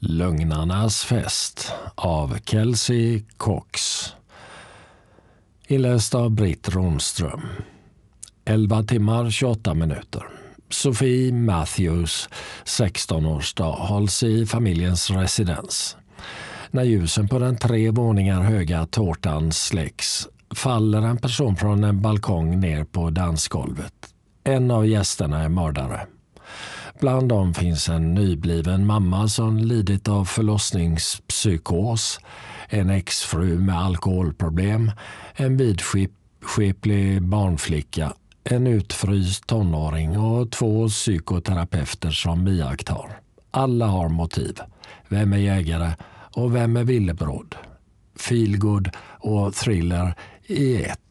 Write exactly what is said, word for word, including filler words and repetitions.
Lögnarnas fest av Kelsey Cox. Inläst av Britt Ronström. elva timmar tjugoåtta minuter. Sophie Matthews sexton-årsdag hålls i familjens residens. När ljusen på den tre våningar höga tårtan släcks faller en person från en balkong ner på dansgolvet. En av gästerna är mördare. Bland dem finns en nybliven mamma som lidit av förlossningspsykos, en exfru med alkoholproblem, en vidskeplig barnflicka, en utfryst tonåring och två psykoterapeuter som iakttar. Alla har motiv. Vem är jägare och vem är villebråd? Feelgood och thriller i ett.